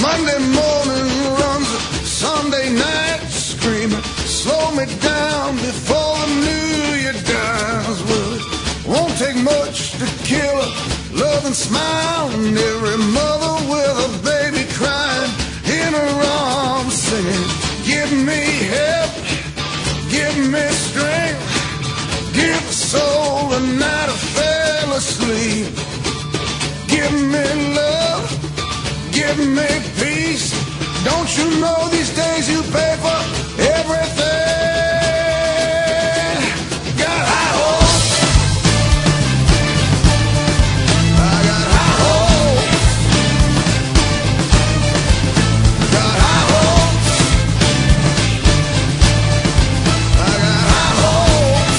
Monday morning runs, Sunday night screaming. Slow me down before the new year dies. Well, it won't take much to kill a loving smile, and every mother with a baby crying in her arms singing, give me help, give me strength, give a soul a night I fell asleep. Give me love, give me peace. Don't you know these days you pay for everything? Got high hopes, I got high hopes, got high hopes, I got high hopes.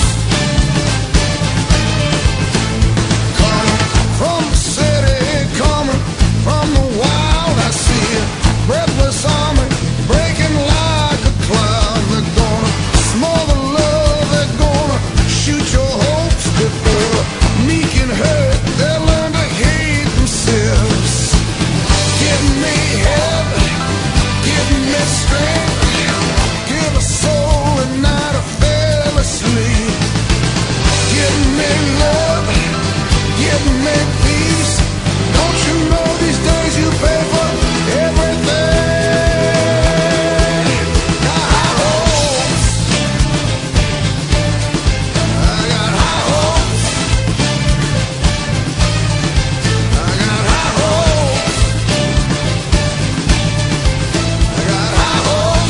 Coming from the city, coming from the wild, I see a breathless army breaking like a cloud. They're gonna smother love, they're gonna shoot your hopes before meek and hurt. They'll learn to hate themselves. Give me help, give me strength, give a soul a night I fell asleep. Give me love, give me peace. Don't you know these days you pay for everything? Got high hopes, I got high hopes, I got high hopes, I got high hopes.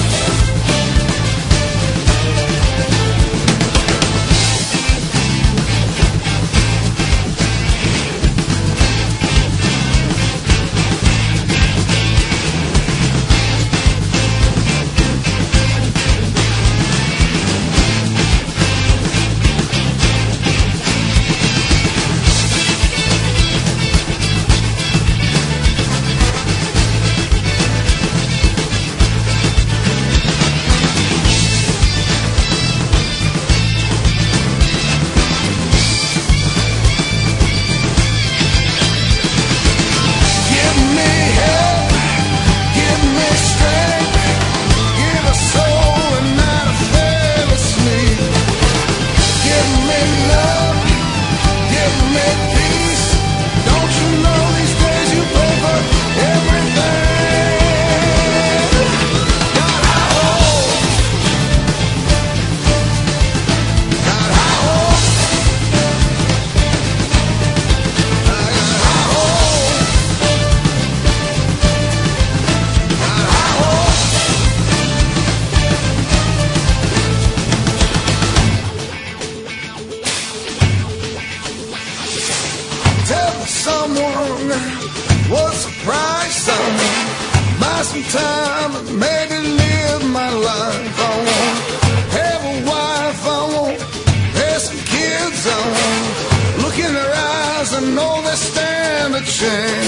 Give me help, give me strength, give a soul a night I fell asleep. Give me love, give me peace. Don't you know these days you pay for everything? Got high hopes, got high hopes, I got high hopes, got high hopes. Tell someone what's the price. I want buy some time and maybe live my life. I want have a wife, I want have some kids. I want look in their eyes and know they stand a chance.